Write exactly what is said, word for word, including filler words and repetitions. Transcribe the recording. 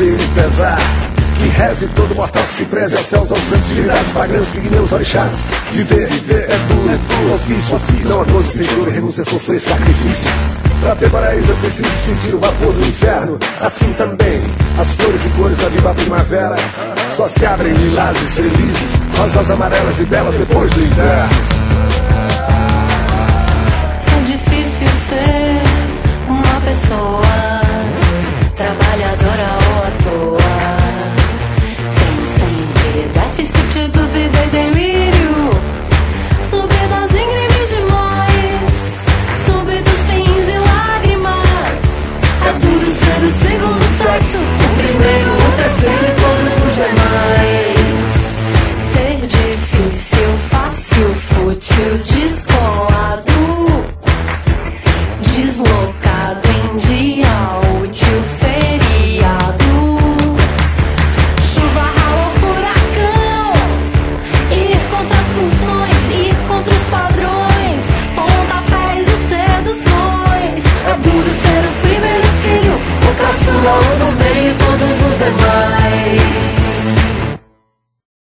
prazer e pesar. Que reze todo mortal que se preze aos céus, aos santos, divindades, pagãs, pigmeus, orixás. Viver, viver é duro, é duro, ofício, ofício. Não há coisa sem dor, renúncia, sofrer, sacrifício. Pra ter paraíso eu preciso sentir o vapor do inferno. Assim também, as flores e cores da viva primavera só se abrem lilazes felizes, rosas amarelas e belas depois do inverno.